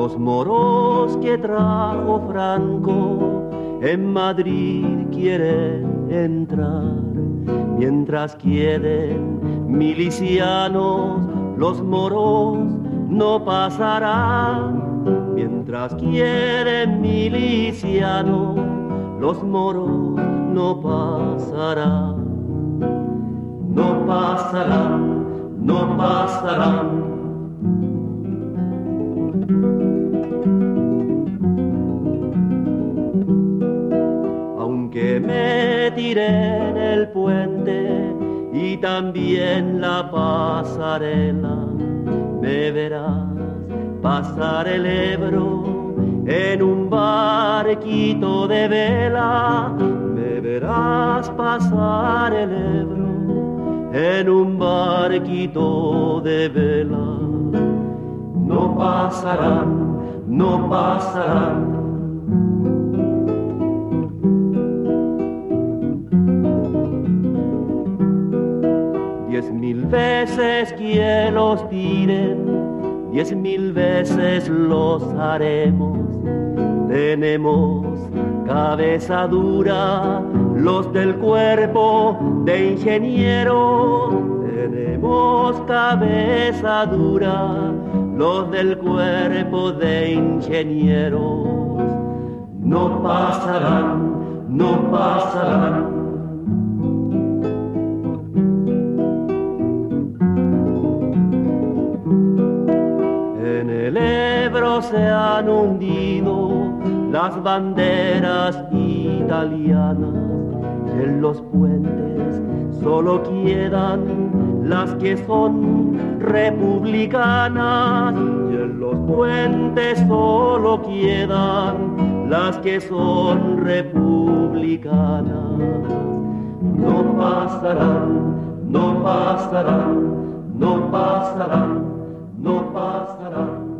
los moros que trajo Franco en Madrid quieren entrar, mientras queden milicianos, los moros no pasarán. Mientras quieren milicianos, los moros no pasarán. No pasarán, no pasarán. Aunque me tiré en el puente y también la pasarela, me verás pasar el Ebro en un barquito de vela. Me verás pasar el Ebro en un barquito de vela. No pasarán, no pasarán. 10.000 veces que los tiren, 10.000 veces los haremos. Tenemos cabeza dura los del cuerpo de ingenieros. Tenemos cabeza dura los del cuerpo de ingenieros. No pasarán, no pasarán. En el Ebro se han hundido las banderas italianas. En los puentes solo quedan las que son republicanas. Y en los puentes solo quedan las que son republicanas. No pasarán, no pasarán, no pasarán, no pasarán.